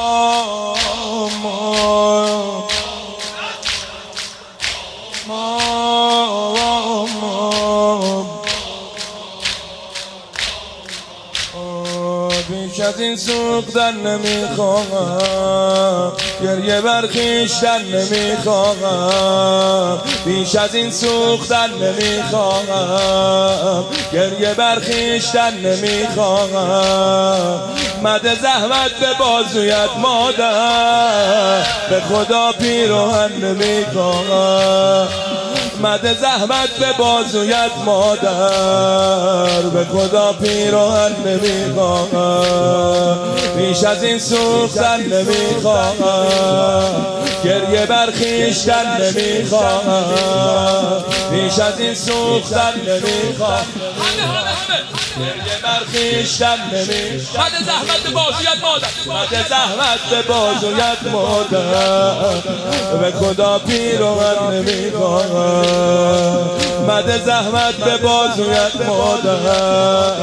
بیش از این سوختن نمیخواهم، گریه بر خویشتن نمیخواهم. بیش از این سوختن نمیخواهم، گریه بر خویشتن نمیخواهم. مده زحمت به بازویت مادر، به خدا پیراهن نمیخواهم. مده زحمت به بازویت مادر، به خدا پیراهن نمیخواهم. بیش از این سوختن نمیخواهم، گریه بر خویشتن نمیخواهم. بیش از این سوختن نمیخواهم، گریه بر خویشتن نمیخواهم. مده زحمت به بازویت مادر، مده زحمت به بازویت مادر، به خدا پیراهن نمیخواهم. مده زحمت به بازویت مادر.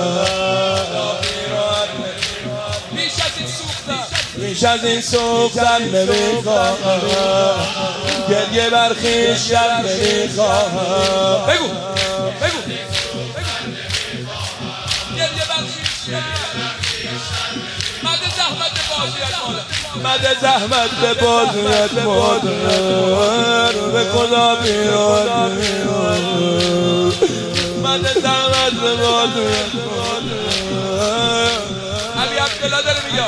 بیش از این سوختن نمیخواهم، گریه بر خویشتن نمیخواهم. بگو گریه بر خویشتن. مده زحمت به بازویت مادر، مده زحمت به بازویت مادر، به خدا پیراهن نمیخواهم. مده زحمت به بازویت مادر. علی عبدالله داره میگه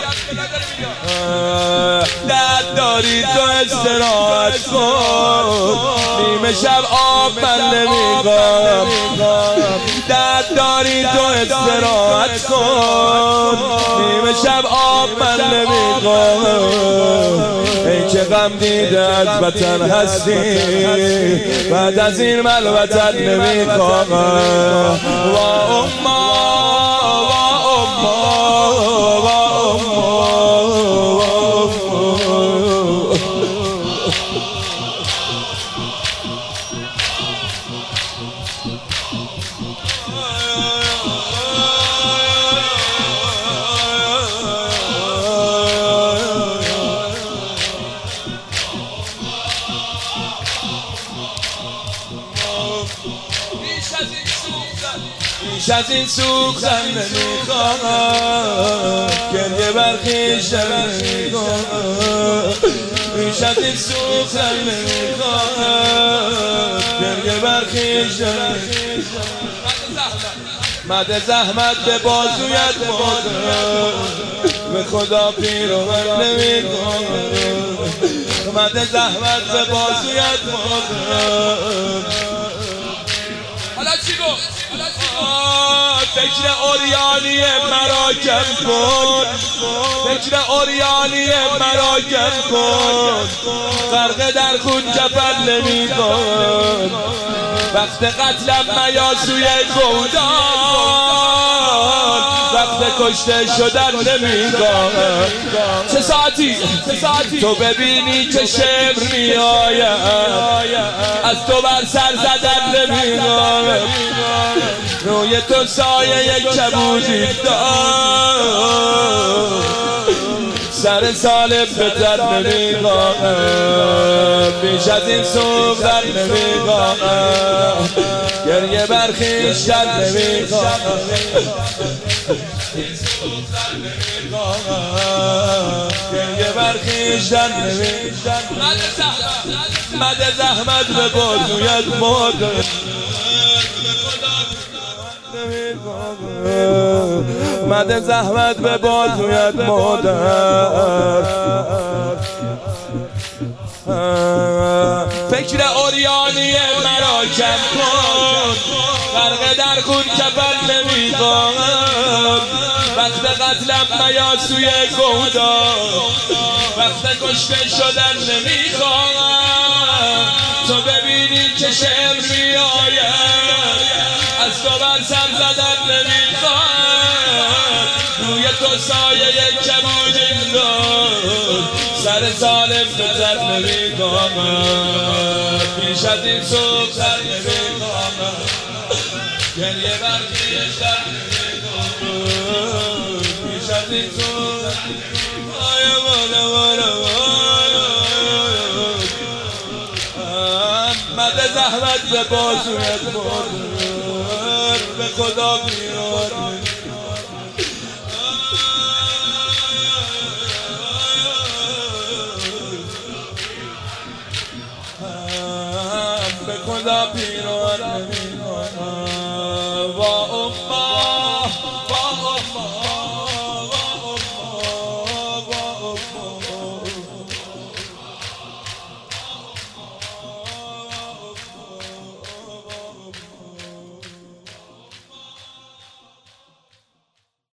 درد داری تو استراحت کن، نیمه شب آب من نمیخوام. درد داری تو استراحت کن، نیمه شب آب من نمیخوام. ای چه غم دیده از وطن هستی، بعد از این من وطن نمیخوام. وا اما بیش از این سوختن نمیخواهم، گریه بر خویشتن نمیخواهم. بیش از این سوختن نمیخواهم، گریه بر خویشتن. مده زحمت به بازویت مادر، به خدا پیراهن نمیخواهم. مده زحمت به بازویت مادر. حالا چی گفت؟ فکر اوریانی مرا کم کن، فکر اوریانی مرا کم کن. غرق در خون کفن نمی کن، وقت قتلم میا سوی گودان، وقت کشته شدن نمی کن. چه ساعتی تو ببینی که شمر می آید، از تو بر سر زدن نمی کن. روی تو سایه یک کبودی دار، سر سالم به در نمیخواهم. بیش از این سوختن نمیخواهم، گریه بر خویشتن نمیخواهم. گریه بر خویشتن نمیخواهم. مده زحمت به بازویت مادر، مده زحمت به بازویت مادر. فکر اوریانی مرا کم کن، غرق در خون کفن نمیخواهم. وقت قتلم میا سوی گودان، وقت کشته شدن نمیخواهم. تو ببینی که شعر میآید، از تو بر سر زدن نمیخواهم. روی تو سایه یک کبودیم دار، سر ظالم به در نمیخواهم. بیش از این سوختن نمیخواهم، گریه بر خویشتن نمیخواهم. بیش از این سوختن مده زحمت به بازویت مادر به خدا بیاد به خدا پیران